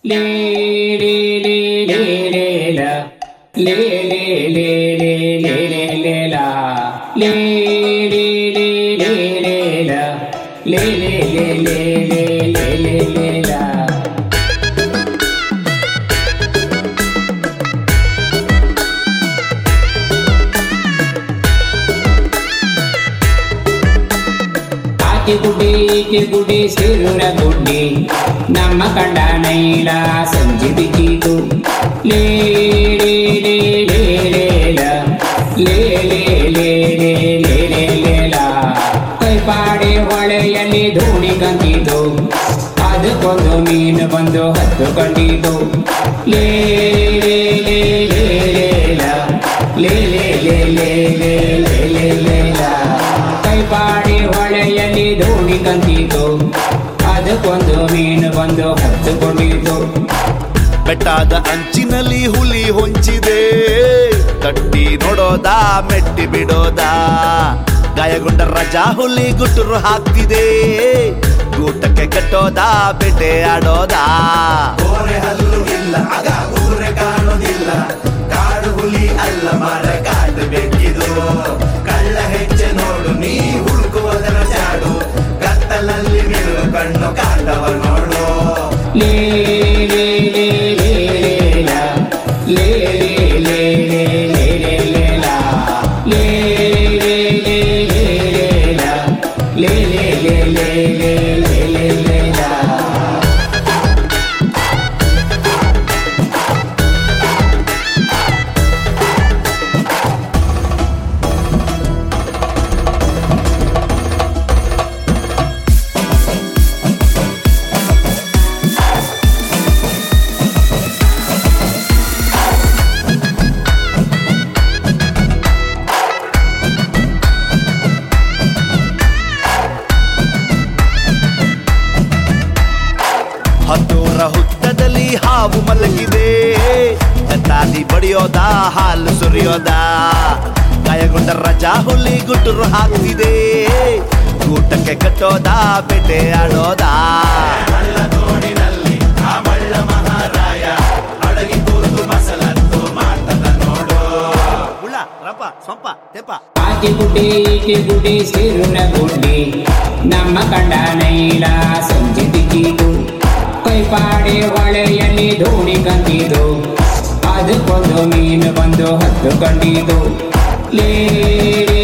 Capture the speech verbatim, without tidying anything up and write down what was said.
ಲೇ ಲೇ ಲೇ ಲೇ ಲೇ ಲಾ ಲೇ ಲೇ ಲೇ ಲೇ ಲೇ ಲೇ ಲೇ ಲಾ ಲೇ ಲೇ ಲೇ ಲೇ ಲೇ ಲಾ ಲೇ ಲೇ ಲೇ ಲೇ ಲೇ ಲೇ ಲೇ ಲೇ ಲಾ ಆಕೆ ಗುಡಿ ಈಕೆ ಗುಡಿ ಸಿರುರ ಗುಡ್ಡಿ ನಮ್ಮ ಕಂಡ ನೈಲ ಸಂಜೆ ಬಿಗಿದು ಲೇ ಲೇ ಲೇ ಲೇ ಲೇ ಲಾ ಲೇ ಲೇ ಲೇ ಲೇ ಲೇ ಲೇ ಲೇ ಲಾ ಕೈಪಾಡೆ ಹೊಳೆಯಲ್ಲಿ ಧೂಳಿ ಕಂದಿದ್ದು ಅದಕ್ಕೊಂದು ಮೀನು ಬಂದು ಹತ್ತು ಕಂಡಿದ್ದು ಲೇ ಲೇ ಲೇ ಲೇ ಲೇ ಲಾ ಲೇ ಲೇ ಲೇ ಲೇ ಲೇ ಲೇ ಲೇ ಲೇ ಲಾ ಕೈಪಾಡಿ ಹೊಳೆಯಲ್ಲಿ ಧೂಳಿ ಕಂದಿದ್ದು ಅದಕ್ಕೊಂದು ಮೀನು ಬಂದು ಹತ್ತುಕೊಂಡಿತು. ಬೆಟ್ಟದ ಅಂಚಿನಲ್ಲಿ ಹುಲಿ ಹೊಂಚಿದೆ, ತಟ್ಟಿ ನೋಡೋದಾ ಮೆಟ್ಟಿ ಬಿಡೋದಾ, ಗಾಯಗೊಂಡ ರಜಾ ಹುಲಿ ಗುಟ್ಟುರು ಹಾಕ್ತಿದೆ, ಗೂಟಕ್ಕೆ ಕಟ್ಟೋದಾ ಬೇಟೆ ಆಡೋದಾ. ಕೋರೆ ಹಲ್ಲು ಇಲ್ಲ ಆಗ ಊರೆ ಕಾಣೋದಿಲ್ಲ, ಕಾಡು ಹುಲಿ ಅಲ್ಲ ಮರ ಕಾಡು ಬೆಕ್ಕಿದು, ಕಳ್ಳ ಹೆಜ್ಜೆ ನೋಡು ನೀ ಹುಡುಕುವುದರ ಜಾಡು, ಕತ್ತಲಲ್ಲಿ ಬೀಳು ಕಣ್ಣು ಕಾಂಡವ ನೋಡು. ಲೇ ಲೇ ಲೇ ಲೇ ಲೇ ಲಾ ಲೇ ಲೇ ಲೇ ಲೇ ಲೇ ಲೇ ಲಾ ಲೇ ಲೇ ಲೇ ಲೇ ಲೇ ಲಾ ಲೇ ಲೇ ಲೇ ಲೇ ಲೇ ಲೇ ಲೇ ಲೇ ಲಾ. ಹತ್ತೂರ ಹುತ್ತದಲ್ಲಿ ಹಾವು ಮಲಗಿದೆ, ತಾಲಿ ಬಡಿಯೋದಾ ಹಾಲು ಸುರಿಯೋದಾ, ಗಾಯಗೊಂಡ ರಜಾ ಹುಲಿ ಗುಟ್ಟುರು ಹಾಕ್ತಿದೆ, ಗೂಟಕ್ಕೆ ಕಟ್ಟೋದಾ ಬೇಟೆ ಆಡೋದಾ. ಹಳ್ಳ ತೋಡಿನಲ್ಲಿ ಆ ಮಳ್ಳ ಮಹಾರಾಯ ಅಡಗಿ ಕೂತು ಮಸಲತ್ತು ಮಾಡ್ತದ ನೋಡು. ಹುಳ ರಪ ಸೊಂಪ ತೆಪ ಆಕೆ ಗುಡ್ಡಿ ಈಕೆ ಗುಡ್ಡಿ ಸಿರುನ ಗುಡ್ಡಿ ನಮ್ಮ ಕಂಡ ನೈಲ ಸಂಜೆ ದಿಕ್ಕಿದು, ಕೈಪಾಡೆ ಹೊಳೆಯಲ್ಲಿ ಧೂಳಿ ಕಂದಿದ್ದು ಅದಕ್ಕೊಂದು ಮೀನು ಬಂದು ಹತ್ತು ಕಂಡಿದ್ದು ಲೇ